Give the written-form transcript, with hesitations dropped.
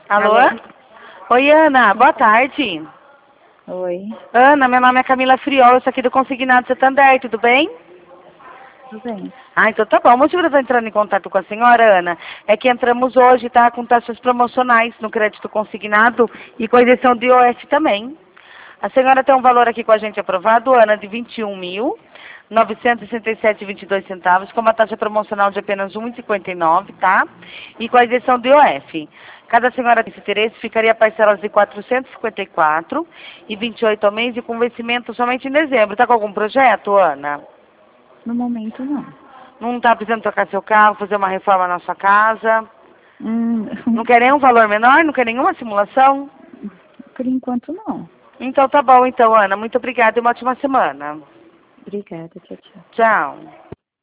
Alô? Alô? Oi, Ana. Boa tarde. Oi, Ana, meu nome é Camila Friol, eu sou aqui do Consignado Santander, tudo bem? tudo bem. Ah, então tá bom. O motivo de eu estar entrando em contato com a senhora, Ana, é que entramos hoje, tá, com taxas promocionais no crédito consignado e com a isenção de IOF também. A senhora tem um valor aqui com a gente aprovado, Ana, de 21.967,22 centavos, com uma taxa promocional de apenas 1,59, tá? E com a isenção do IOF. Cada senhora desse interesse ficaria parcelas de 454,28 ao mês e com vencimento somente em dezembro. Tá com algum projeto, Ana? No momento, não. Não tá precisando trocar seu carro, fazer uma reforma na sua casa? Hum, Não quer nenhum valor menor? Não quer nenhuma simulação? por enquanto, não. Então tá bom, então, Ana. Muito obrigada e uma ótima semana. Obrigada, tchau, tchau. Tchau.